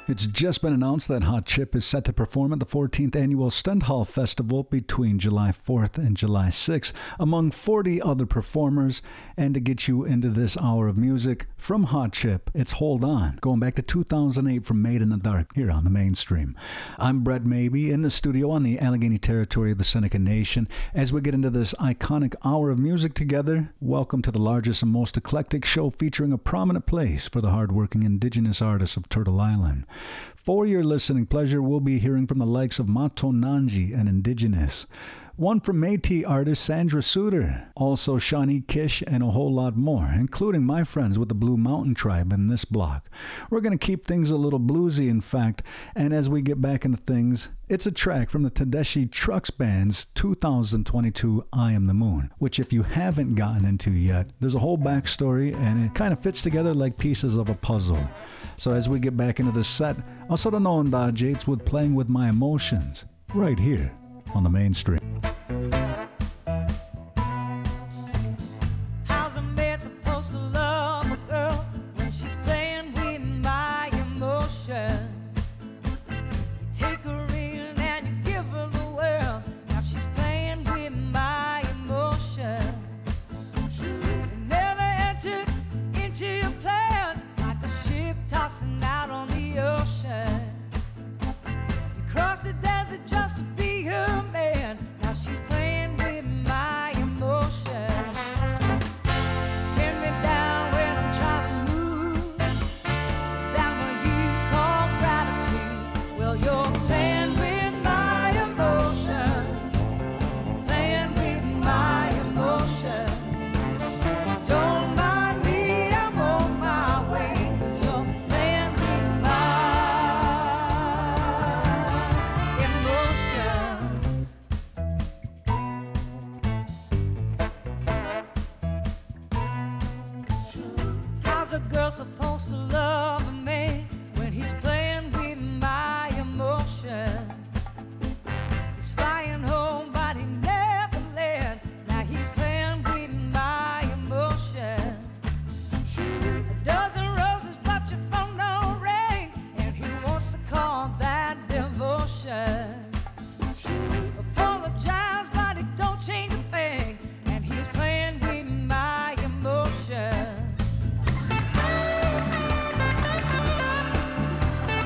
It's just been announced that Hot Chip is set to perform at the 14th Annual Stendhal Festival between July 4th and July 6th, among 40 other performers. And to get you into this hour of music from Hot Chip, it's Hold On, going back to 2008 from Made in the Dark here on the Mainstream. I'm Brett Mabey in the studio on the Allegheny territory of the Seneca Nation. As we get into this iconic hour of music together, welcome to the largest and most eclectic show featuring a prominent place for the hardworking indigenous artists of Turtle Island. For your listening pleasure, we'll be hearing from the likes of Matonanji and Indigenous. One from Métis artist Sandra Suter, also Shawnee Kish, and a whole lot more, including my friends with the Blue Mountain Tribe in this block. We're going to keep things a little bluesy, in fact, and as we get back into things, it's a track from the Tedeschi Trucks Band's 2022 I Am the Moon, which if you haven't gotten into yet, there's a whole backstory, and it kind of fits together like pieces of a puzzle. So as we get back into the set, also to know Jates with Playing With My Emotions, right here on the Mainstream. How's a man supposed to love a girl when she's playing with my emotions? You take her in and you give her the world. Now she's playing with my emotions. You never entered into your plans like a ship tossing out on the ocean. You crossed the desert just to be her man. Now she's playing with my emotions. Pin me down when I'm trying to move. Is that what you call gratitude? Well, you're playing with my emotions. Playing with my emotions. Don't mind me, I'm on my way. 'Cause you're playing with my emotions. How's a girl supposed to love a man when he's playing with my emotions? He's flying home, but he never lands. Now he's playing with my emotions. A dozen roses, but you found no rain, and he wants to call that devotion. Apologize, but it don't change a thing, and he's playing with my emotions.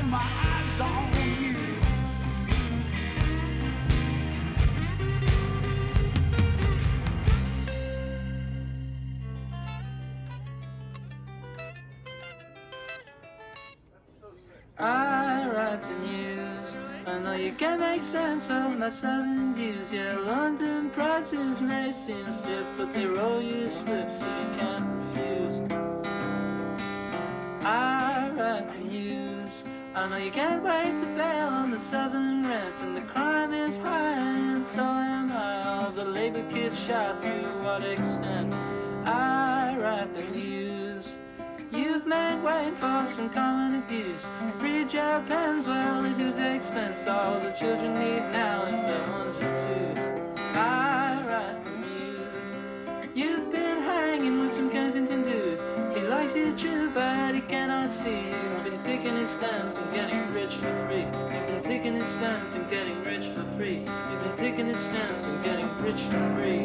my eyes on you. I write the news. I know you can't make sense of my southern views. Yeah, London prices may seem stiff, but they roll you swift, so you can't refuse. I write the news. I know you can't wait to bail on the southern rent, and the crime is high, and so am I. All the labor kids shout, to what extent? I write the news. Youth men wait for some common abuse. Free jail pens, well, at whose expense? All the children need now is the ones who choose. I write the news. You've been hanging with some Kensington dude. He likes you true, but he cannot see. You've been picking his stems and getting rich for free. You've been picking his stems and getting rich for free. You've been picking his stems and getting rich for free.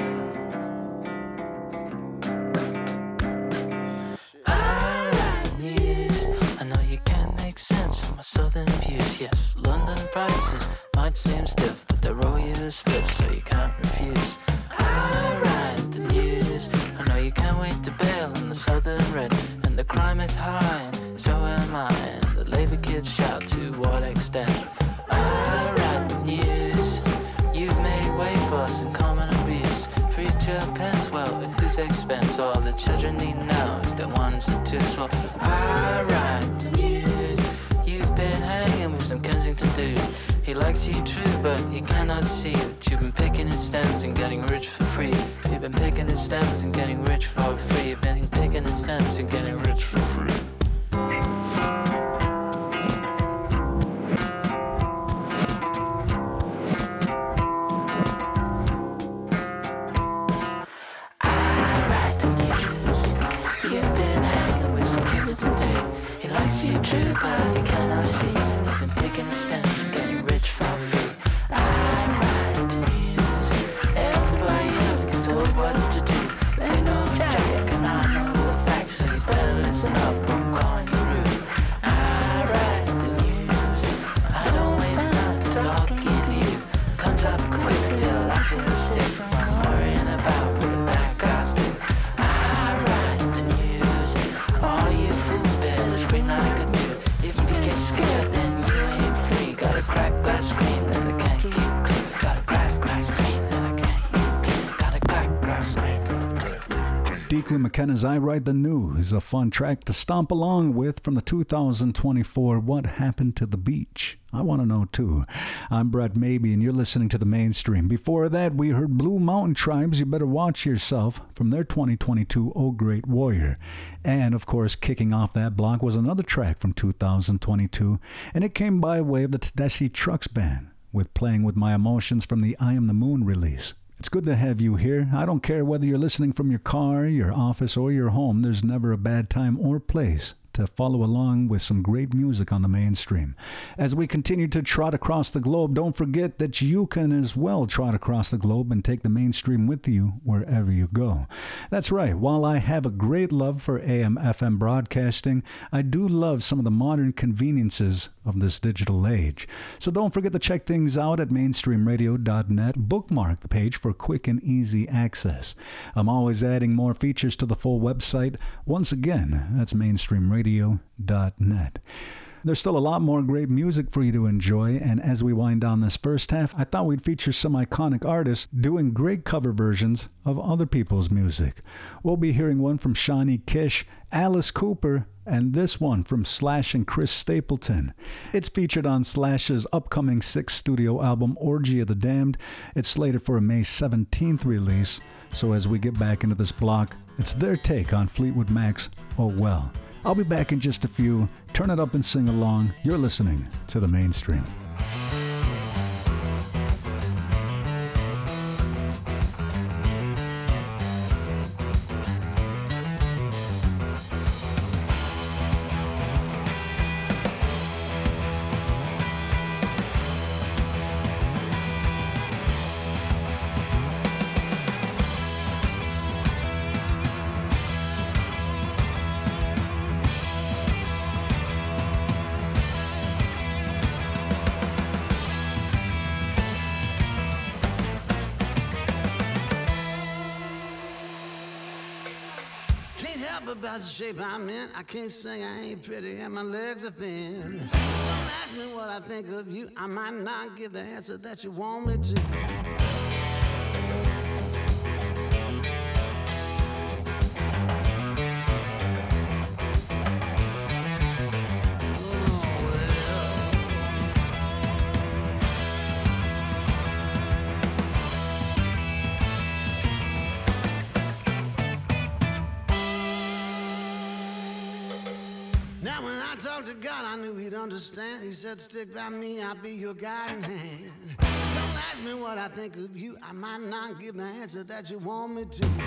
Southern views, yes, London prices might seem stiff, but they're all you split, so you can't refuse. I write the news. I know you can't wait to bail on the southern rent, and the crime is high, and so am I. And the labor kids shout, to what extent? I write the news. You've made way for some common abuse. Free jail pens, well, at whose expense? All the children need now is the ones and twos. Well, I write the news. Been hanging with some Kensington dude. He likes you true, but he cannot see that you've been picking his stems and getting rich for free. You've been picking his stems and getting rich for free. You've been picking his stems and getting rich for free. True, but you cannot see. You've been picking the stems and getting rich for free. I write the news. Everybody else gets told what to do. They know Jack and I know the facts, so you better listen up. I'm calling you rude. I write the news. I don't waste time talking to you. Comes up quick till I feel sick from worrying about what the bad guys do. I write the news. All you fools better scream like a scared, then you ain't free. Got a cracked glass screen that I can't keep clean. Got a cracked screen that I can't keep clean. Got a cracked glass screen. Declan McKenna's I Write the News, a fun track to stomp along with from the 2024 What Happened to the Beach. I want to know too. I'm Brett Maybe, and you're listening to The Mainstream. Before that, we heard Blue Mountain Tribes, You Better Watch Yourself, from their 2022 Oh Great Warrior. And, of course, kicking off that block was another track from 2022, and it came by way of the Tedeschi Trucks Band, with Playing With My Emotions from the I Am the Moon release. It's good to have you here. I don't care whether you're listening from your car, your office, or your home. There's never a bad time or place to follow along with some great music on The Mainstream. As we continue to trot across the globe, don't forget that you can as well trot across the globe and take The Mainstream with you wherever you go. That's right. While I have a great love for AM/FM broadcasting, I do love some of the modern conveniences of this digital age. So don't forget to check things out at mainstreamradio.net. Bookmark the page for quick and easy access. I'm always adding more features to the full website. Once again, that's mainstreamradio.net. There's still a lot more great music for you to enjoy, and as we wind down this first half, I thought we'd feature some iconic artists doing great cover versions of other people's music. We'll be hearing one from Shawnee Kish, Alice Cooper, and this one from Slash and Chris Stapleton. It's featured on Slash's upcoming 6th studio album, Orgy of the Damned. It's slated for a May 17th release, so as we get back into this block, it's their take on Fleetwood Mac's Oh Well. I'll be back in just a few. Turn it up and sing along. You're listening to The Mainstream. about the shape I'm in. I can't sing, I ain't pretty, and my legs are thin. Don't ask me what I think of you. I might not give the answer that you want me to. Now when I talked to God, I knew he'd understand. He said, stick by me, I'll be your guiding hand. Don't ask me what I think of you. I might not give the answer that you want me to.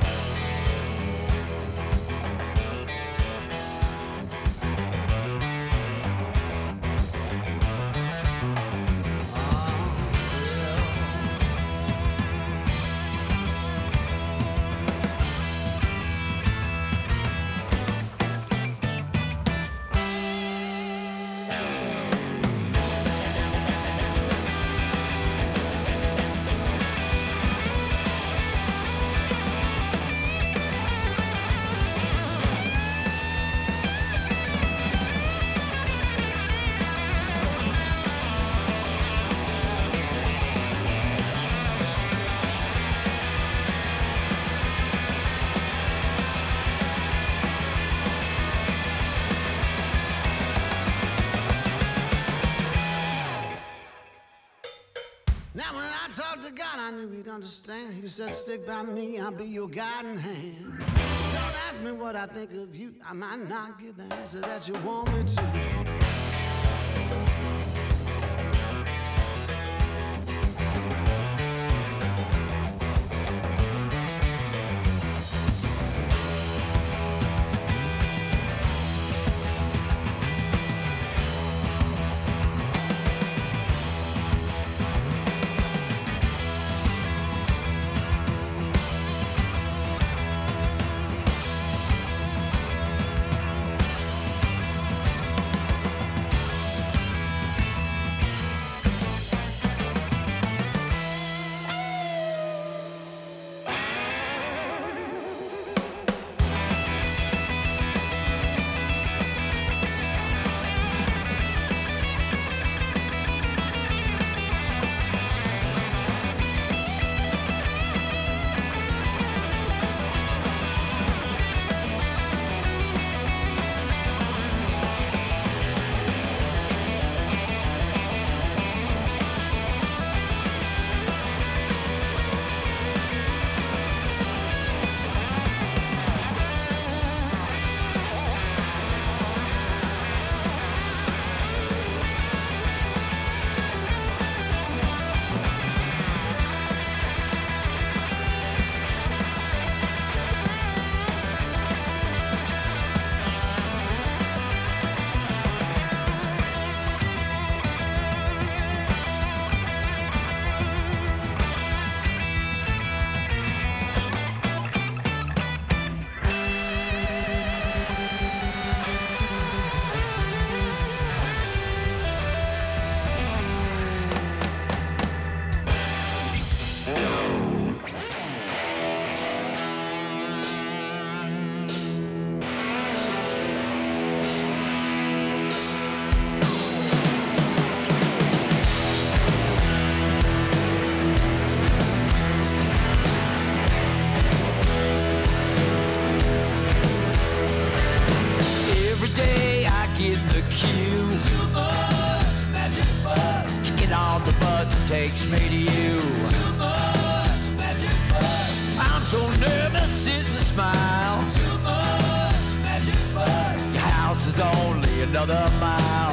Now when I talked to God, I knew he'd understand. He said, stick by me, I'll be your guiding hand. Don't ask me what I think of you. I might not give the answer that you want me to. Takes me to you. Too much magic buzz. I'm so nervous, sitting to smile. Too much magic buzz. Your house is only another mile.